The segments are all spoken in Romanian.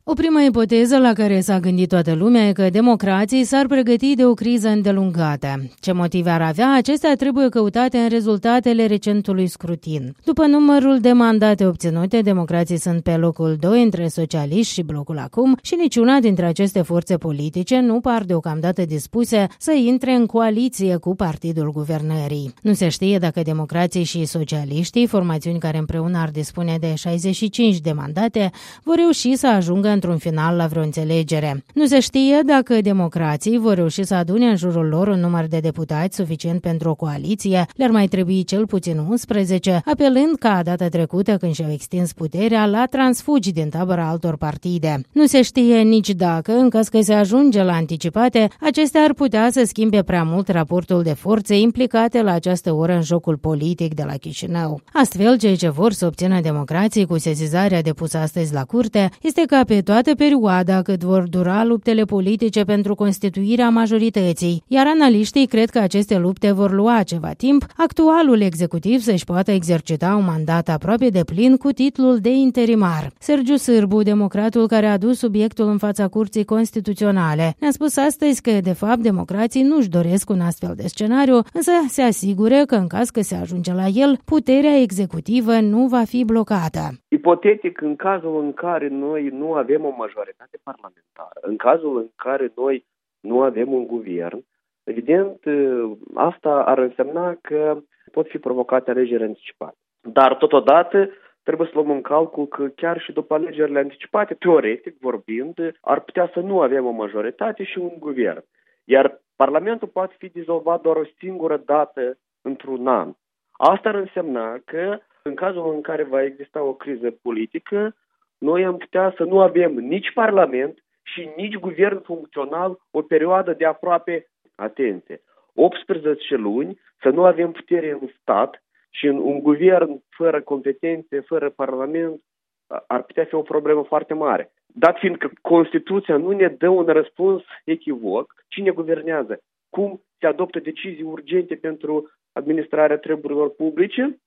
O primă ipoteză la care s-a gândit toată lumea e că democrații s-ar pregăti de o criză îndelungată. Ce motive ar avea? Acestea trebuie căutate în rezultatele recentului scrutin. După numărul de mandate obținute, democrații sunt pe locul 2 între socialiști și blocul acum și niciuna dintre aceste forțe politice nu par deocamdată dispuse să intre în coaliție cu partidul guvernării. Nu se știe dacă democrații și socialiștii, formațiuni care împreună ar dispune de 65 de mandate, vor reuși să ajungă într-un final la vreo înțelegere. Nu se știe dacă democrații vor reuși să adune în jurul lor un număr de deputați suficient pentru o coaliție, le-ar mai trebui cel puțin 11, apelând ca data trecută când și-au extins puterea la transfugi din tabăra altor partide. Nu se știe nici dacă, în caz că se ajunge la anticipate, acestea ar putea să schimbe prea mult raportul de forțe implicate la această oră în jocul politic de la Chișinău. Astfel, ceea ce vor să obțină democrații cu sesizarea depusă astăzi la curte este ca pe toată perioada cât vor dura luptele politice pentru constituirea majorității, iar analiștii cred că aceste lupte vor lua ceva timp, actualul executiv să-și poată exercita un mandat aproape de plin cu titlul de interimar. Sergiu Sârbu, democratul care a adus subiectul în fața Curții Constituționale, ne-a spus astăzi că, de fapt, democrații nu-și doresc un astfel de scenariu, însă se asigură că, în caz că se ajunge la el, puterea executivă nu va fi blocată. Ipotetic, în cazul în care noi nu avem o majoritate parlamentară, în cazul în care noi nu avem un guvern, evident, asta ar însemna că pot fi provocate alegeri anticipate. Dar, totodată, trebuie să luăm în calcul că chiar și după alegerile anticipate, teoretic vorbind, ar putea să nu avem o majoritate și un guvern. Iar Parlamentul poate fi dizolvat doar o singură dată într-un an. Asta ar însemna că, în cazul în care va exista o criză politică, noi am putea să nu avem nici Parlament și nici guvern funcțional o perioadă de aproape, atenție, 18 luni, să nu avem putere în stat și un guvern fără competențe, fără Parlament, ar putea fi o problemă foarte mare. Dat fiind că Constituția nu ne dă un răspuns echivoc, cine guvernează? Cum se adoptă decizii urgente pentru administrarea treburilor publice?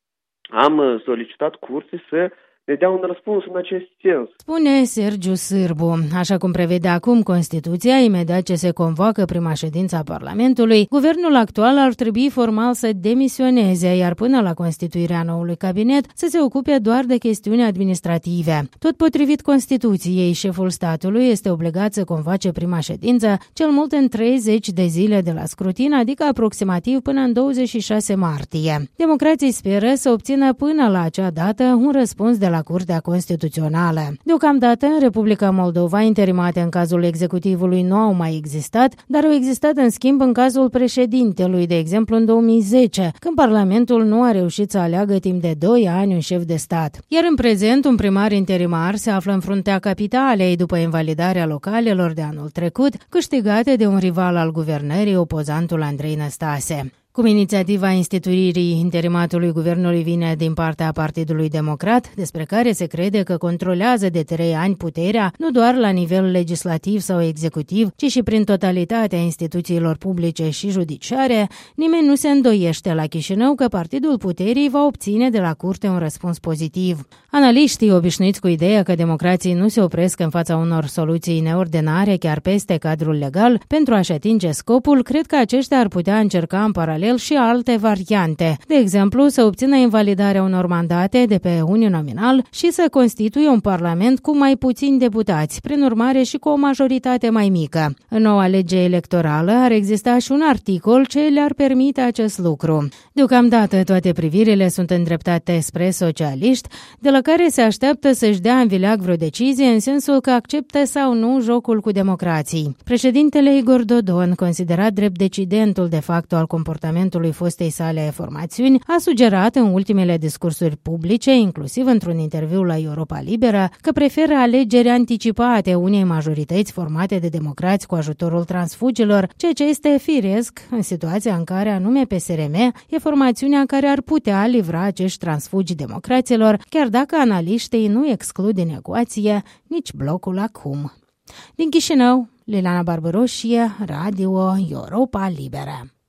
Am solicitat curții să ne dea un răspuns în acest sens. Spune Sergiu Sârbu. Așa cum prevede acum Constituția, imediat ce se convoacă prima ședință a Parlamentului, guvernul actual ar trebui formal să demisioneze, iar până la constituirea noului cabinet să se ocupe doar de chestiuni administrative. Tot potrivit Constituției, șeful statului este obligat să convoace prima ședință cel mult în 30 de zile de la scrutin, adică aproximativ până în 26 martie. Democrații speră să obțină până la acea dată un răspuns de la Curtea Constituțională. Deocamdată, în Republica Moldova, interimate în cazul executivului nu au mai existat, dar au existat în schimb în cazul președintelui, de exemplu în 2010, când Parlamentul nu a reușit să aleagă timp de 2 ani un șef de stat. Iar în prezent, un primar interimar se află în fruntea capitalei după invalidarea localelor de anul trecut, câștigate de un rival al guvernării, opozantul Andrei Năstase. Cum inițiativa instituirii interimatului guvernului vine din partea Partidului Democrat, despre care se crede că controlează de 3 ani puterea, nu doar la nivel legislativ sau executiv, ci și prin totalitatea instituțiilor publice și judiciare, nimeni nu se îndoiește la Chișinău că Partidul Puterii va obține de la curte un răspuns pozitiv. Analiștii obișnuiți cu ideea că democrații nu se opresc în fața unor soluții neordinare, chiar peste cadrul legal, pentru a-și atinge scopul, cred că aceștia ar putea încerca în paralel și alte variante. De exemplu, să obțină invalidarea unor mandate de pe uninominal și să constituie un parlament cu mai puțini deputați, prin urmare și cu o majoritate mai mică. În noua lege electorală ar exista și un articol ce le-ar permite acest lucru. Deocamdată toate privirile sunt îndreptate spre socialiști, de la care se așteaptă să-și dea în vileag vreo decizie în sensul că acceptă sau nu jocul cu democrații. Președintele Igor Dodon, considerat drept decidentul de facto al comportamentului fostei sale formațiuni, a sugerat în ultimele discursuri publice, inclusiv într-un interviu la Europa Liberă, că preferă alegeri anticipate unei majorități formate de democrați cu ajutorul transfugilor, ceea ce este firesc în situația în care anume PSRM e formațiunea care ar putea livra acești transfugi democraților, chiar dacă analiștii nu exclud din ecuație nici blocul acum. Din Chișinău, Liliana Barbaroșie, Radio Europa Liberă.